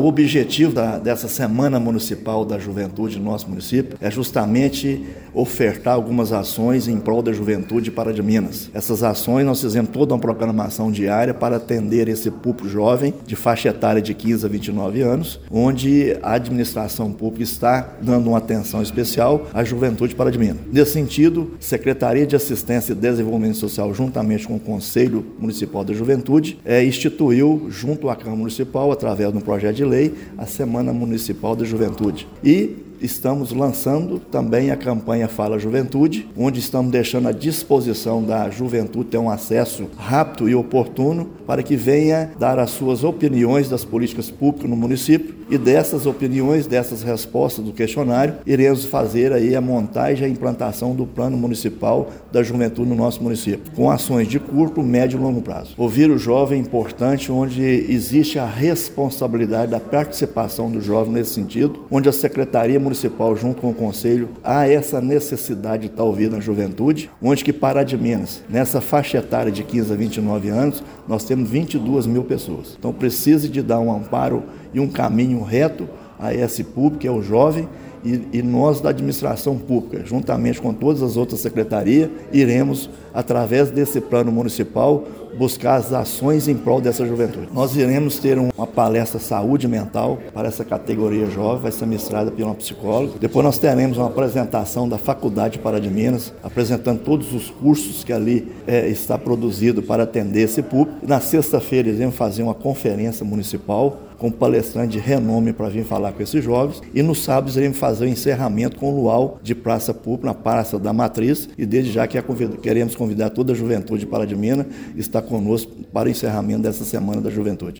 O objetivo dessa Semana Municipal da Juventude no nosso município é justamente ofertar algumas ações em prol da juventude de Pará de Minas. Essas ações nós fizemos toda uma programação diária para atender esse público jovem de faixa etária de 15 a 29 anos, onde a administração pública está dando uma atenção especial à juventude de Pará de Minas. Nesse sentido, Secretaria de Assistência e Desenvolvimento Social, juntamente com o Conselho Municipal da Juventude, instituiu, junto à Câmara Municipal, através de um projeto de lei, a Semana Municipal da Juventude. E estamos lançando também a campanha Fala Juventude, onde estamos deixando à disposição da juventude ter um acesso rápido e oportuno para que venha dar as suas opiniões das políticas públicas no município, e dessas opiniões, dessas respostas do questionário, iremos fazer aí a montagem e a implantação do Plano Municipal da Juventude no nosso município, com ações de curto, médio e longo prazo. Ouvir o jovem é importante, onde existe a responsabilidade da participação do jovem nesse sentido, onde a Secretaria Municipal, junto com o Conselho, há essa necessidade de estar ouvindo a juventude, onde que Pará de Minas, nessa faixa etária de 15 a 29 anos, nós temos 22 mil pessoas. Então precisa de dar um amparo e um caminho reto a esse público, que é o jovem, e nós da administração pública, juntamente com todas as outras secretarias, iremos, através desse plano municipal, buscar as ações em prol dessa juventude. Nós iremos ter uma palestra saúde mental para essa categoria jovem, vai ser ministrada por uma psicóloga. Depois nós teremos uma apresentação da Faculdade de Pará de Minas, apresentando todos os cursos que ali está produzido para atender esse público. Na sexta-feira iremos fazer uma conferência municipal com palestrante de renome para vir falar com esses jovens, e no sábado iremos fazer o encerramento com o luau de praça pública na Praça da Matriz, e desde já queremos convidar toda a juventude de Pará de Minas a estar conosco para o encerramento dessa Semana da Juventude.